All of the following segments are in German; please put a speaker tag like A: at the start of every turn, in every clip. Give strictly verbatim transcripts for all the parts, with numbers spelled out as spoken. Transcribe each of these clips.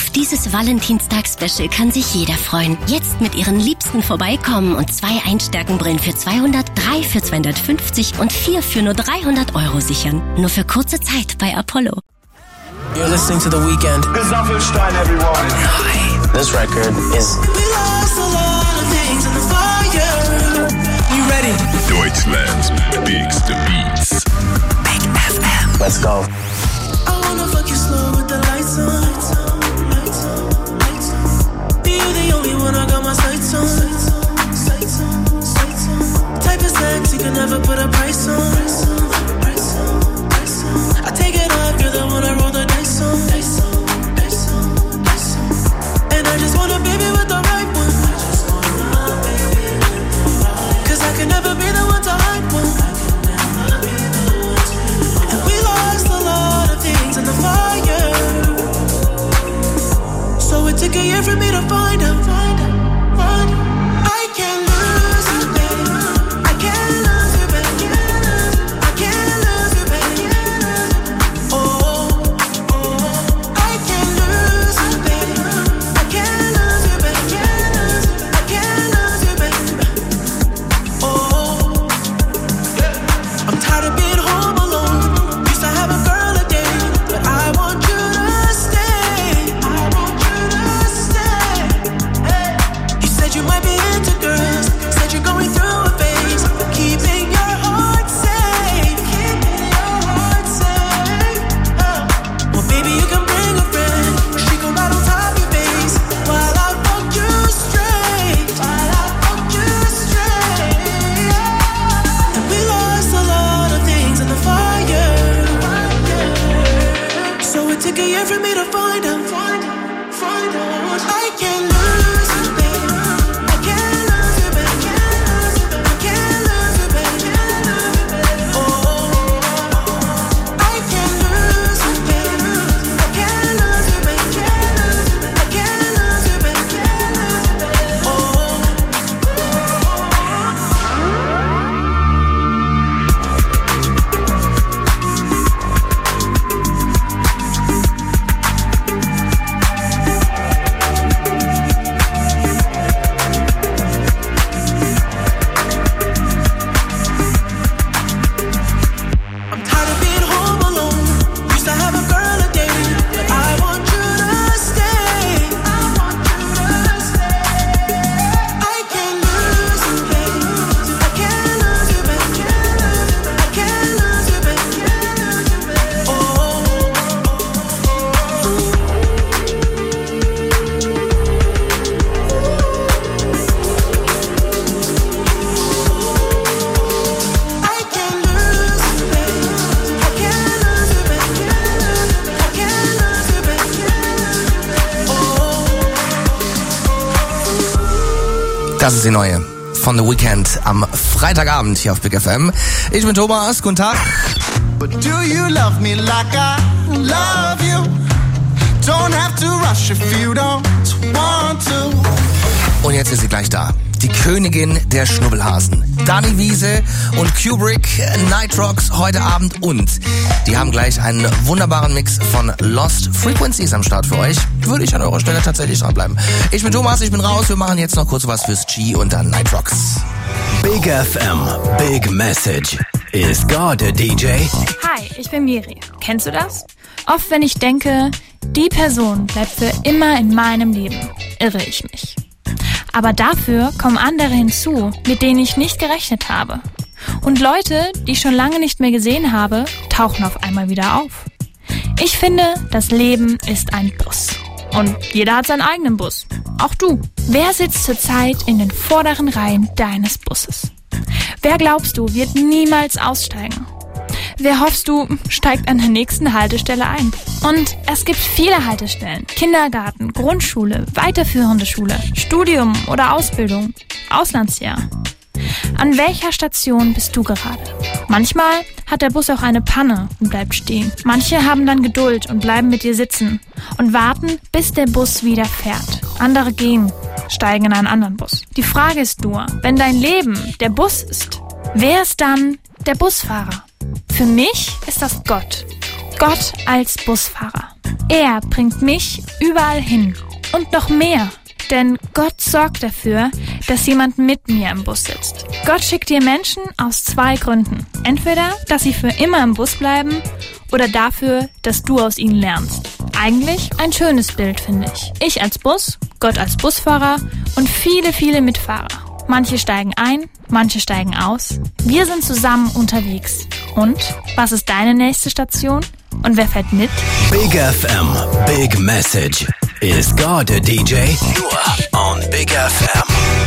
A: Auf dieses Valentinstag-Special kann sich jeder freuen. Jetzt mit ihren Liebsten vorbeikommen und zwei Einstärkenbrillen für zweihundert, drei für zweihundertfünfzig und vier für nur dreihundert Euro sichern. Nur für kurze Zeit bei Apollo.
B: You're listening to The Weeknd.
C: Steinfeld, everyone.
B: This record is...
D: We lost a lot of things in the fire.
B: You ready?
E: Deutschland's biggest beats.
A: Big F M.
B: Let's go.
D: I wanna fuck you slow with the lights on. Lights on, lights on. You're the only one I got my sights on. Sights on, sights on. Type of sex you can never put a price on. Price on, price on. I take it off, you're the one I roll the dice on. Dice on, dice on, dice on. And I just want a baby with the right one. I just want a baby with the right one. Cause I can never be the one to hype one. And we lost a lot of things in the fire. So it took a year for me to find out. Find out, find out. I can't lose you, baby. I can't lose you, baby. I can't lose you, baby. Oh, oh. I can't lose you, baby. I can't lose you, baby. I can't lose you, baby. Oh, I'm tired of being home alone. Used to have a girl a day, but I want you to stay. I want you to stay. Hey. You said you might be into girls. Said you're going through a phase. Keeping your heart safe. Keeping your heart safe. Oh. Well, baby, you can bring a friend. She can ride on top of your face while I fuck you straight. While I fuck you straight. And we lost a lot of things in the fire. So it took a year for me to find out. Find out, find out. I can't lose you, baby. I can't lose you, baby. I can't lose you, baby. Oh, I can't lose you, baby. I can't lose you, baby. I can't lose you, baby. Oh. I'm tired of being home alone. Used to have a girl a day, but I want you to stay. I want you to stay. I can't lose you, baby. I can't lose you, baby. I can't lose you, baby. Oh. I can't lose you, baby. I can't lose you, baby. I can't lose you, baby. Oh.
F: Das ist die neue von The Weeknd am Freitagabend hier auf Big F M. Ich bin Thomas, guten Tag.
G: But do you love me like I love you? Don't have to rush if you don't want to.
F: Und jetzt ist sie gleich da. Die Königin der Schnubbelhasen. Dani Wiese und Kubrick, Nightrocks heute Abend. Und die haben gleich einen wunderbaren Mix von Lost Frequencies am Start für euch. Würde ich an eurer Stelle tatsächlich dranbleiben. Ich bin Thomas, ich bin raus. Wir machen jetzt noch kurz was fürs G und dann Nightrocks.
H: Big F M, Big Message. Is God a D J?
I: Hi, ich bin Miri. Kennst du das? Oft, wenn ich denke, die Person bleibt für immer in meinem Leben, irre ich mich. Aber dafür kommen andere hinzu, mit denen ich nicht gerechnet habe. Und Leute, die ich schon lange nicht mehr gesehen habe, tauchen auf einmal wieder auf. Ich finde, das Leben ist ein Bus. Und jeder hat seinen eigenen Bus. Auch du. Wer sitzt zurzeit in den vorderen Reihen deines Busses? Wer glaubst du, wird niemals aussteigen? Wer hoffst du, steigt an der nächsten Haltestelle ein? Und es gibt viele Haltestellen. Kindergarten, Grundschule, weiterführende Schule, Studium oder Ausbildung, Auslandsjahr. An welcher Station bist du gerade? Manchmal hat der Bus auch eine Panne und bleibt stehen. Manche haben dann Geduld und bleiben mit dir sitzen und warten, bis der Bus wieder fährt. Andere gehen, steigen in einen anderen Bus. Die Frage ist nur, wenn dein Leben der Bus ist, wer ist dann der Busfahrer? Für mich ist das Gott. Gott als Busfahrer. Er bringt mich überall hin. Und noch mehr. Denn Gott sorgt dafür, dass jemand mit mir im Bus sitzt. Gott schickt dir Menschen aus zwei Gründen. Entweder, dass sie für immer im Bus bleiben oder dafür, dass du aus ihnen lernst. Eigentlich ein schönes Bild, finde ich. Ich als Bus, Gott als Busfahrer und viele, viele Mitfahrer. Manche steigen ein, manche steigen aus. Wir sind zusammen unterwegs. Und was ist deine nächste Station? Und wer fährt mit?
H: Big F M, Big Message. Is God a D J? Nur on Big F M.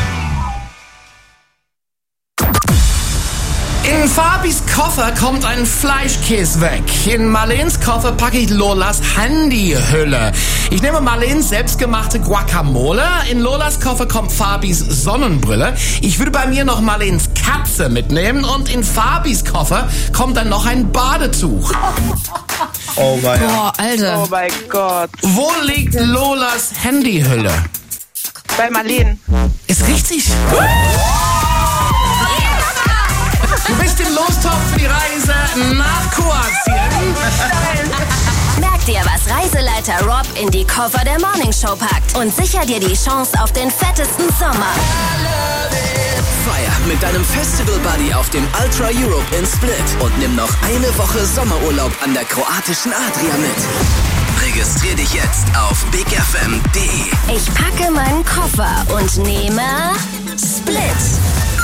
C: In Fabis Koffer kommt ein Fleischkäse weg. In Marlens Koffer packe ich Lolas Handyhülle. Ich nehme Marlens selbstgemachte Guacamole. In Lolas Koffer kommt Fabis Sonnenbrille. Ich würde bei mir noch Marlens Katze mitnehmen. Und in Fabis Koffer kommt dann noch ein Badetuch.
J: Oh mein Gott.
K: Boah, Alter.
J: Oh mein Gott.
C: Wo liegt Lolas Handyhülle?
J: Bei Marleen.
C: Ist richtig. Du bist im Lostopf für die Reise nach Kroatien.
A: Merk dir, was Reiseleiter Rob in die Koffer der Morning Show packt und sicher dir die Chance auf den fettesten Sommer.
H: Feier mit deinem Festival-Buddy auf dem Ultra Europe in Split und nimm noch eine Woche Sommerurlaub an der kroatischen Adria mit. Registrier dich jetzt auf big f m punkt d e.
A: Ich packe meinen Koffer und nehme Split.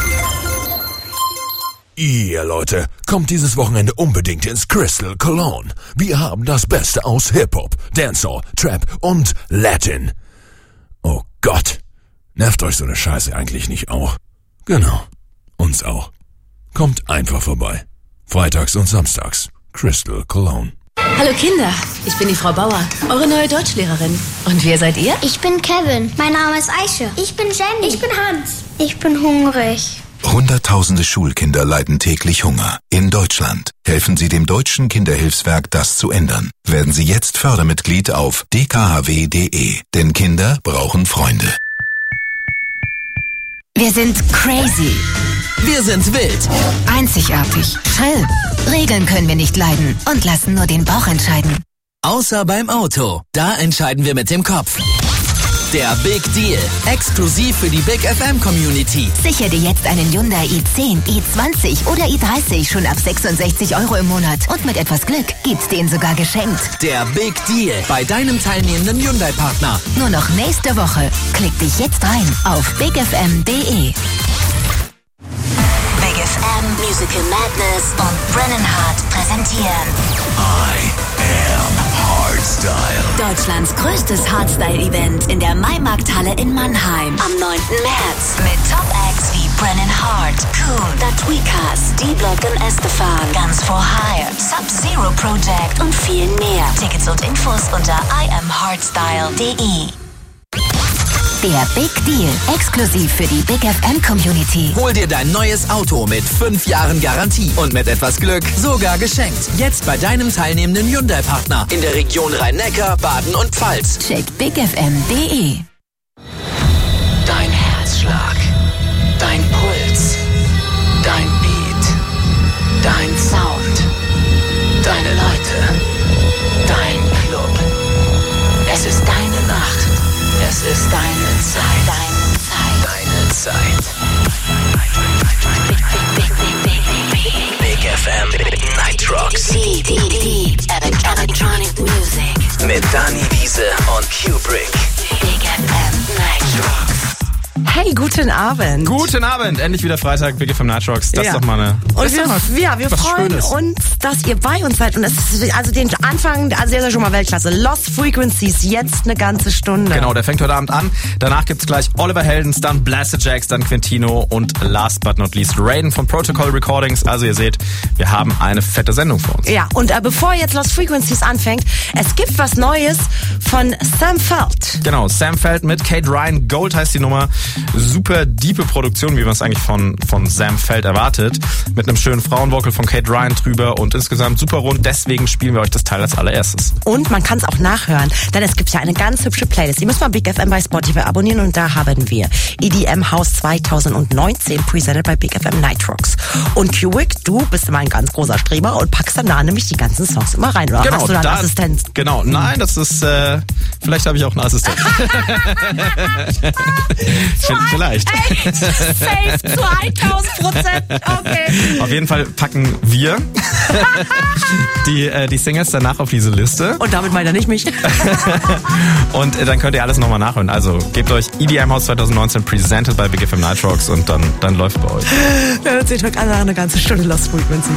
L: Ihr Leute, kommt dieses Wochenende unbedingt ins Crystal Cologne. Wir haben das Beste aus Hip-Hop, Dancehall, Trap und Latin. Oh Gott, nervt euch so eine Scheiße eigentlich nicht auch? Genau, uns auch. Kommt einfach vorbei. Freitags und samstags. Crystal Cologne.
M: Hallo Kinder, ich bin die Frau Bauer, eure neue Deutschlehrerin. Und wer seid ihr?
N: Ich bin Kevin. Mein Name ist Aische. Ich bin Jenny. Ich bin Hans. Ich bin hungrig.
O: Hunderttausende Schulkinder leiden täglich Hunger. In Deutschland. Helfen Sie dem Deutschen Kinderhilfswerk, das zu ändern. Werden Sie jetzt Fördermitglied auf d k h w punkt d e. Denn Kinder brauchen Freunde.
P: Wir sind crazy.
H: Wir sind wild.
P: Einzigartig. Schrill. Regeln können wir nicht leiden und lassen nur den Bauch entscheiden.
H: Außer beim Auto. Da entscheiden wir mit dem Kopf. Der Big Deal. Exklusiv für die Big F M Community.
P: Sicher dir jetzt einen Hyundai i zehn, i zwanzig oder i dreißig schon ab sechsundsechzig Euro im Monat. Und mit etwas Glück gibt's den sogar geschenkt.
H: Der Big Deal bei deinem teilnehmenden Hyundai-Partner.
P: Nur noch nächste Woche. Klick dich jetzt rein auf big f m punkt d e.
A: Big F M, Musical Madness und Brennan Hart präsentieren
L: I am Hardstyle.
A: Deutschlands größtes Hardstyle-Event in der Maimarkthalle in Mannheim am neunten März mit Top-Acts wie Brennan Hart, Coon, The Tweakers, D-Block und Estefan, Guns for Hire, Sub-Zero Project und viel mehr. Tickets und Infos unter i am hardstyle punkt d e.
P: Der Big Deal. Exklusiv für die Big F M Community.
H: Hol dir dein neues Auto mit fünf Jahren Garantie und mit etwas Glück sogar geschenkt. Jetzt bei deinem teilnehmenden Hyundai-Partner in der Region Rhein-Neckar, Baden und Pfalz.
P: Check big f m punkt d e.
H: Dein Herzschlag, dein Puls, dein Beat, dein Sound, deine Leute, dein Club. Es ist deine Nacht. Es ist deine Zeit. Deine Zeit. Deine Zeit. Big F M Nitrox.
A: Deep, deep, deep electronic music.
H: Mit Dani Wiese und Kubrick.
A: Big F M Nitrox.
K: Hey, guten Abend.
Q: Guten Abend, endlich wieder Freitag, Big F M Nitrox. Das
K: ja.
Q: ist doch mal eine...
K: Und wir,
Q: mal
K: ja, wir freuen
Q: Schönes.
K: uns, dass ihr bei uns seid. Und es ist also den Anfang, also der ist ja schon mal Weltklasse. Lost Frequencies, jetzt eine ganze Stunde.
Q: Genau, der fängt heute Abend an. Danach gibt's gleich Oliver Heldens, dann Blasted Jacks, dann Quintino und last but not least Raiden von Protocol Recordings. Also ihr seht, wir haben eine fette Sendung vor uns.
K: Ja, und äh, bevor jetzt Lost Frequencies anfängt, es gibt was Neues von Sam Feld.
Q: Genau, Sam Feld mit Kate Ryan. Gold heißt die Nummer. Super super diepe Produktion, wie man es eigentlich von, von Sam Feld erwartet. Mit einem schönen Frauenvocal von Kate Ryan drüber und insgesamt super rund. Deswegen spielen wir euch das Teil als allererstes.
K: Und man kann es auch nachhören, denn es gibt ja eine ganz hübsche Playlist. Ihr müsst mal Big F M bei Spotify abonnieren und da haben wir E D M House zwanzig neunzehn, presented by Big F M Nitrox. Und Cubic, du bist immer ein ganz großer Streber und packst dann da nämlich die ganzen Songs immer rein. Oder
Q: genau,
K: hast du da einen
Q: da,
K: Assistent?
Q: Genau, nein, das ist, äh, vielleicht habe ich auch einen Assistent. Vielleicht.
K: Ey, safe, zweitausend Prozent, okay.
Q: Auf jeden Fall packen wir die, äh, die Singles danach auf diese Liste.
K: Und damit meint er nicht mich.
Q: Und äh, dann könnt ihr alles nochmal nachhören. Also gebt euch E D M House zwanzig neunzehn presented by Big F M Nitrox und dann, dann läuft bei euch.
K: Ja, hört sich heute eine ganze Stunde Lost Frequencies.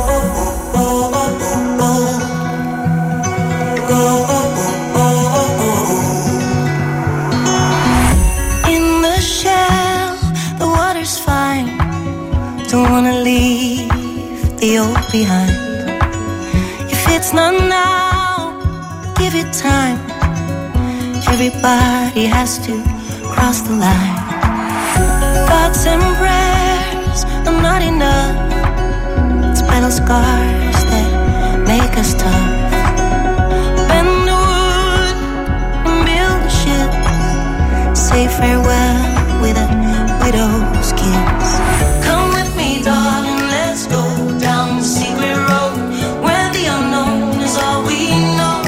D: In the shell, the water's fine. Don't wanna leave the old behind. If it's not now, give it time. Everybody has to cross the line. Thoughts and prayers are not enough. It's battle scars that make us tough. Bend the wood and build a ship. Say farewell with a widow's kiss. Come with me, darling, let's go down the secret road where the unknown is all we know.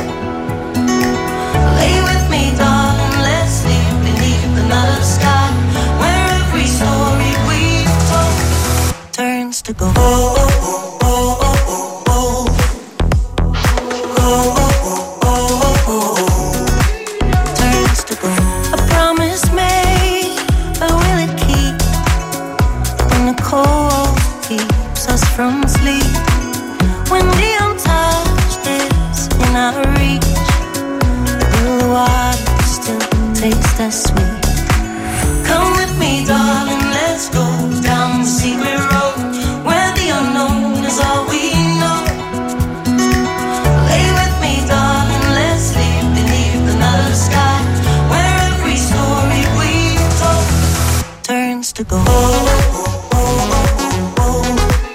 D: Lay with me, darling, let's sleep beneath the night sky where every story we've told turns to gold. Oh, oh, oh, oh, oh, oh. Oh, oh, oh, oh, oh. Turns to gold. A promise made, but will it keep? When the cold keeps us from sleep, when the untouched is in our reach, will the water still taste as sweet? Come with me, darling, let's go down the secret road where the unknown is all we know. Lay with me, darling, let's sleep beneath the night sky where every story we've told turns to gold. Oh, oh, oh, oh, oh.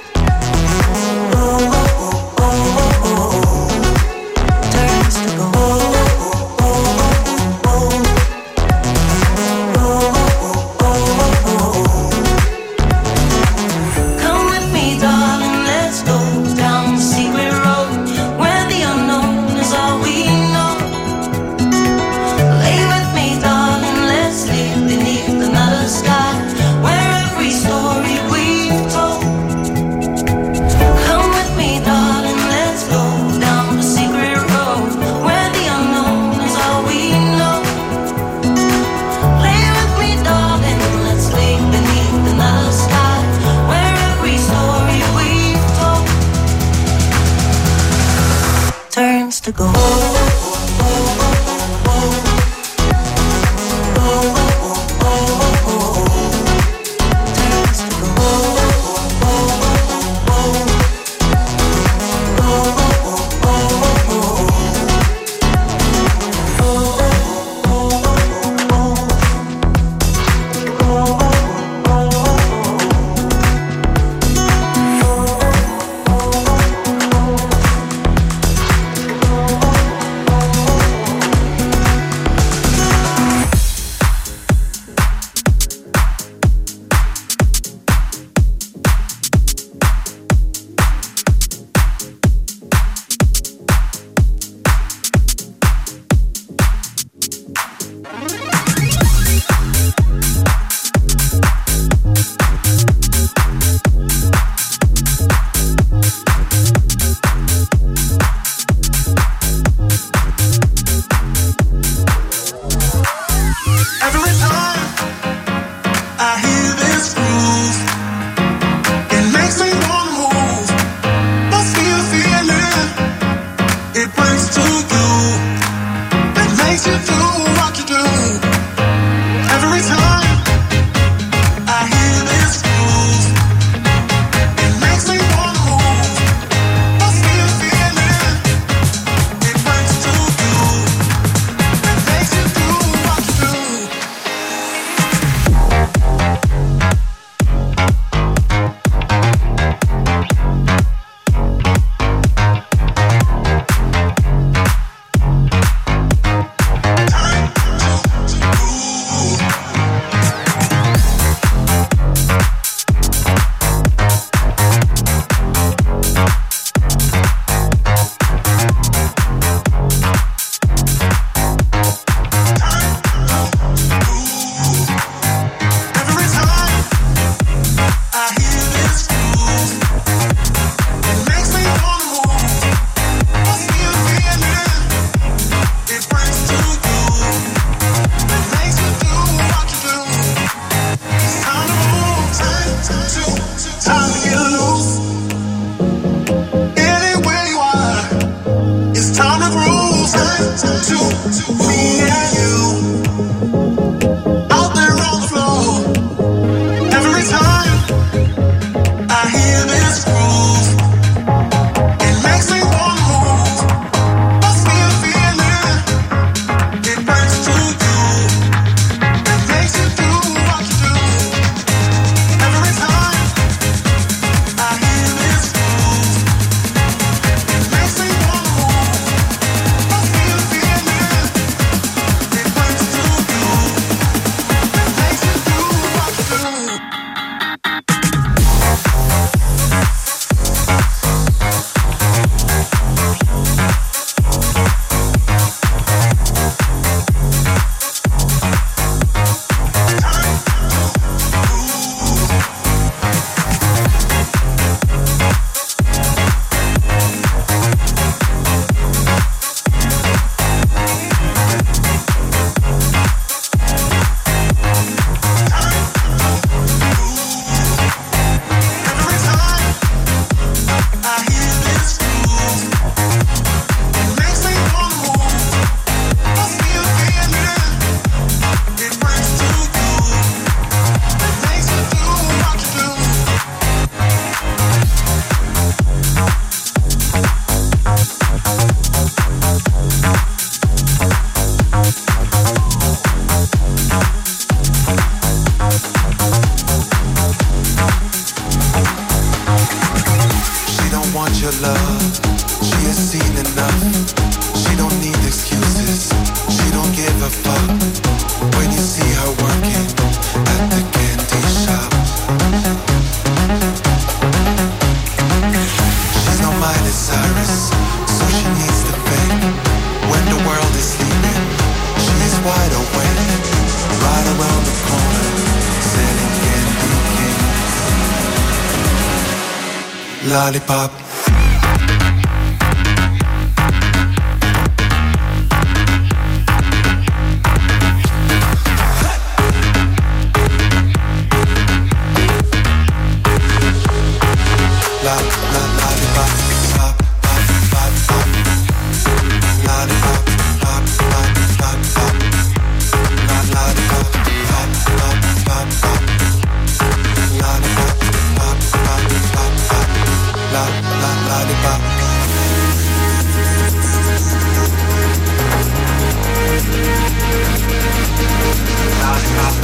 D: Oh, oh, oh, oh, oh. Turns to gold. Oh, oh, oh, oh, oh. Come with me, darling, let's go down the secret road where the unknown is all we know. Lay with me, darling, let's sleep beneath the night sky where every story we've told. Come with me, darling, let's go down the secret road where the unknown is all we know. Lay with me, darling, let's sleep beneath the night sky where every story we've told turns to gold.
G: fuck when you see her working at the candy shop. She's no Miley Cyrus, so she needs to fake. When the world is sleeping, she is wide awake. Right around the corner, selling candy canes. Lollipop. La, la, lollipop, pop, pop, pop, pop. Lollipop, pop, pop, pop, pop. La, lollipop, pop, pop, pop, pop. Lollipop, pop, pop, pop, pop. La, la, lollipop. Lollipop.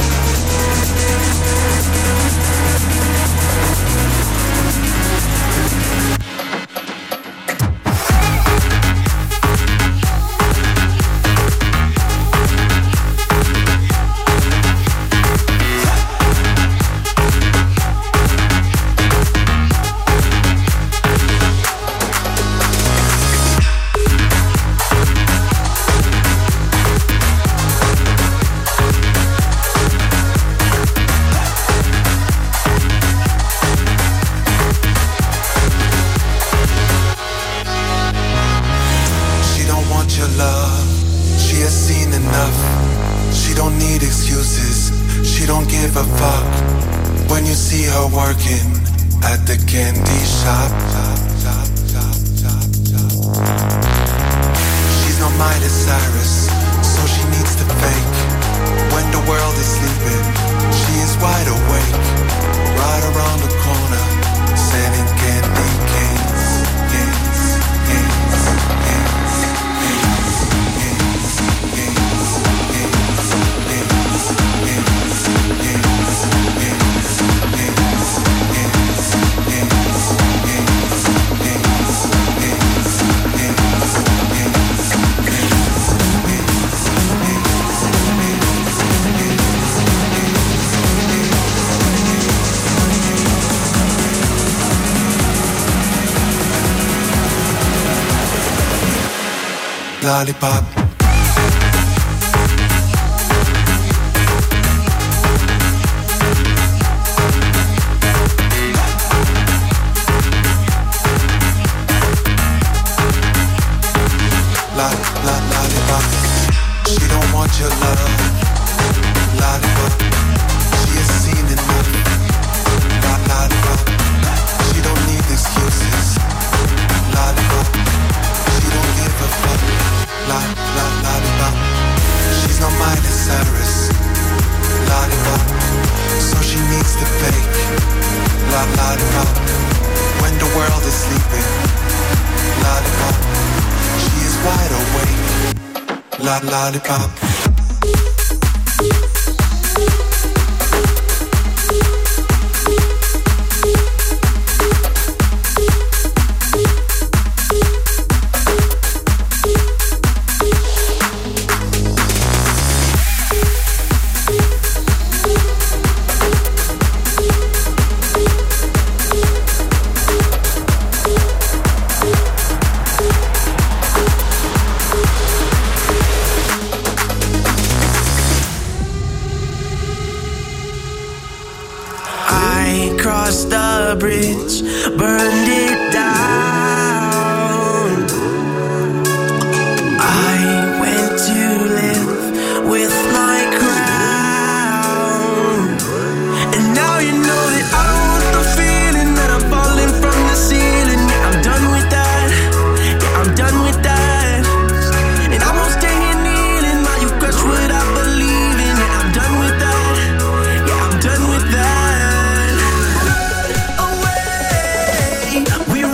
G: Lollipop. La, la, lollipop. She don't want your love. Lollipop. She has seen enough. La, lollipop. She don't need excuses. Lollipop. She don't give a fuck. La, la, lollipop. She's not Miley Cyrus. Lollipop. So she needs to fake. La, lollipop. When the world is sleeping. Lollipop. She is wide awake. La, lollipop.
D: The bridge, burned it down. I went to live with my crown, and now you know that I want the feeling that I'm falling from the ceiling. Yeah, I'm done with that. Yeah, I'm done with that. And I won't stay here kneeling while you crush what I believe in. Yeah, I'm done with that. Yeah, I'm done with that. We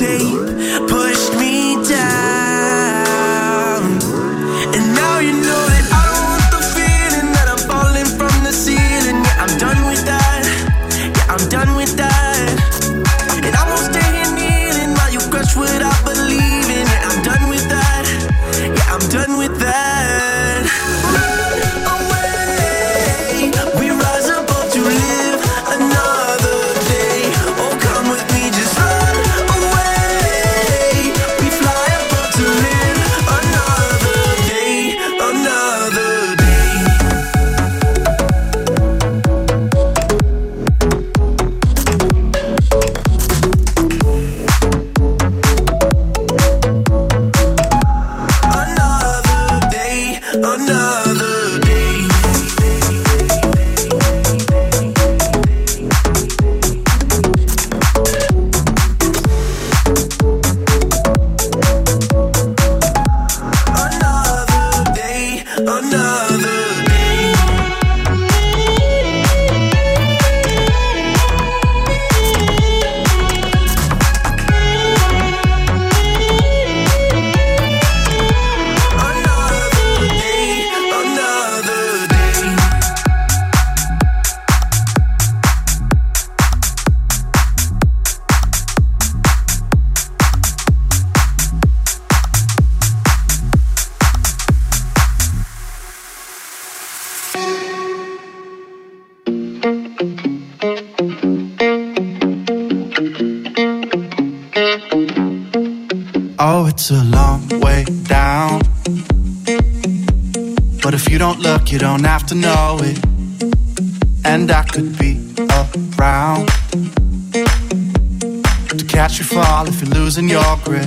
D: tape pushed me down. And now you know that I don't want the feeling that I'm falling from the ceiling. Yeah, I'm done with that. Yeah, I'm done with that. And I won't stay here kneeling while you crush what I believe in. Yeah, I'm done with that. Yeah, I'm done with that. Run away. We rise above to live another day. Oh, come with me, just run away. We fly above to live another day, another day. Another day, another day. Another day, another day. Another day, another day.
R: Oh, it's a long way down. But if you don't look, you don't have to know it. And I could be around to catch you fall if you're losing your grip.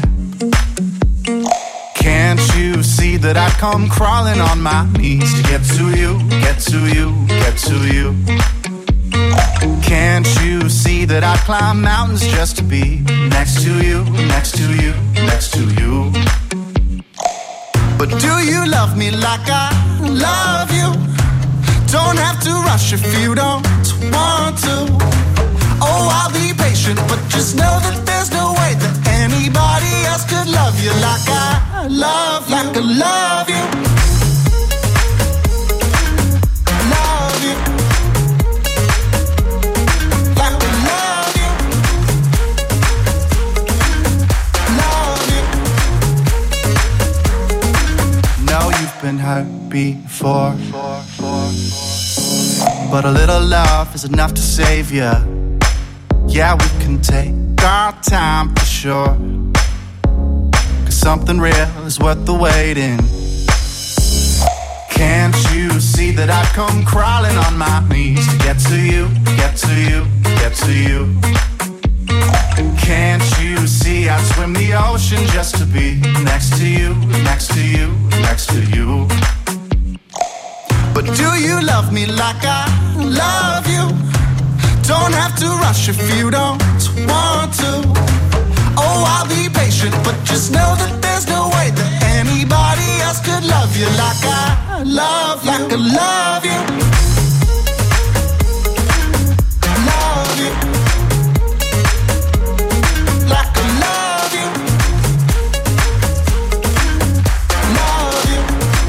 R: Can't you see that I come crawling on my knees to get to you, get to you, get to you? Can't you see that I climb mountains just to be next to you, next to you, next to you? But do you love me like I love you? Don't have to rush if you don't want to. Oh, I'll be patient, but just know that there's no way that anybody else could love you like I love you, like I love you. Love you. Like I love you. Love you. Know you've been hurt before, but a little love is enough to save you. Yeah, we can take our time for sure, 'cause something real is worth the waiting. Can't you see that I've come crawling on my knees to get to you, get to you, get to you? Can't you see I'd swim the ocean just to be next to you, next to you, next to you? But do you love me like I love you? Don't have to rush if you don't want to. Oh, I'll be patient, but just know that there's no way that anybody else could love you like I love, like I love you. Love you. Like I love you. Love you.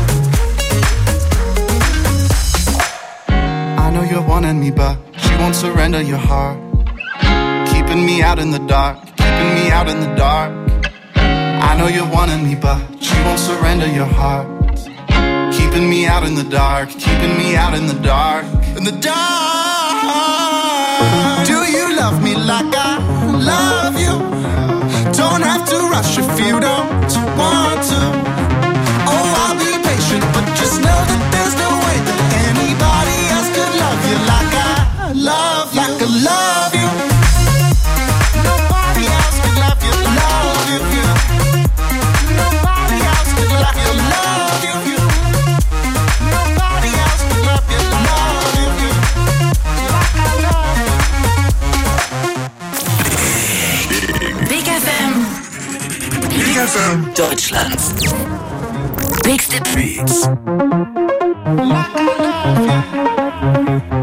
R: I know you're wanting me, but she won't surrender your heart. Keeping me out in the dark, keeping me out in the dark. I know you're wanting me, but she won't surrender your heart. Keeping me out in the dark, keeping me out in the dark, in the dark. Do you love me like I love you? Don't have to rush if you don't want to. Oh, I'll be patient, but just know that there's no way that anybody else could love you like I love, like I love you. Nobody else could love you, love you. Nobody else could love you, love you. Nobody else could love you, love you. Like I love you.
H: Big F M. Big F M Deutschland. Bigste Beats.
R: Like I love you.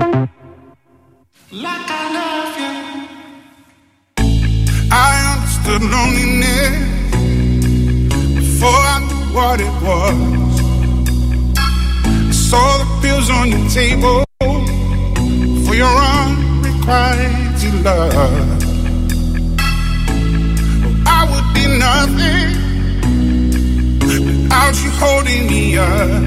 R: Like I love you. I understood
S: of loneliness before I knew what it was. I saw the pills on your table for your unrequited love. Well, I would be nothing without you holding me up.